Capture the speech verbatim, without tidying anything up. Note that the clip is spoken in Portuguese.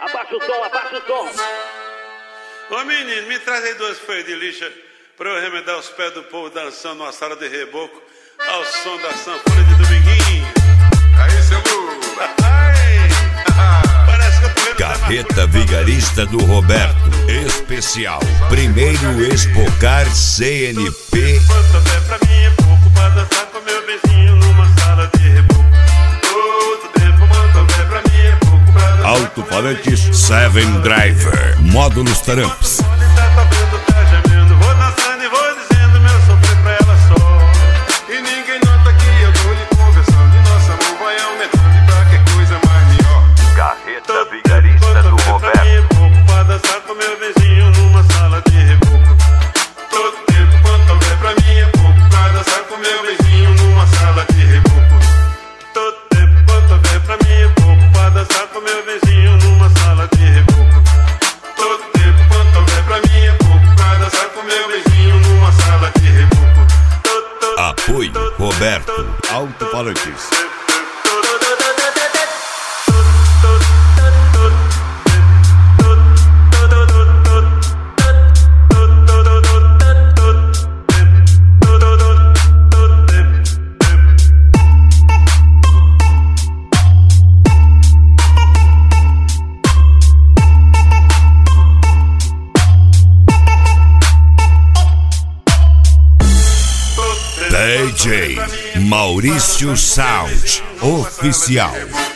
Abaixa o som, abaixa o som. Ô menino, me traz aí duas folhas de lixa pra eu remendar os pés do povo dançando numa sala de reboco ao som da sanfona de Dominguinho. Aí, seu Lu. Parece que eu tô vendo. Carreta Vigarista do Roberto. Especial. Primeiro Expocar C N P. Quanto é pra mim é pouco pra dançar com meu vizinho numa sala de reboco. Todo tempo quanto é pra mim é pouco pra dançar. Alto-falantes Seven Driver. Módulos Tramps. Vou dançando e vou dizendo meu sofrer pra ela só. E ninguém nota que eu tô lhe conversando. E nossa mão vai aumentando pra que coisa mais melhor. Carreta Vigarista do Roberto. É pouco pra dançar com meu vizinho numa sala de reboco. Todo tempo quanto houver pra mim é pouco pra dançar com meu vizinho numa sala de reboco. Todo tempo quanto houver pra mim é pouco pra dançar com meu vizinho numa sala de reboco. Todo tempo quanto houver pra mim é pouco pra dançar com meu vizinho numa sala de reboco. Apoio Roberto. Alto-falantes. D J Maurício Sound Oficial.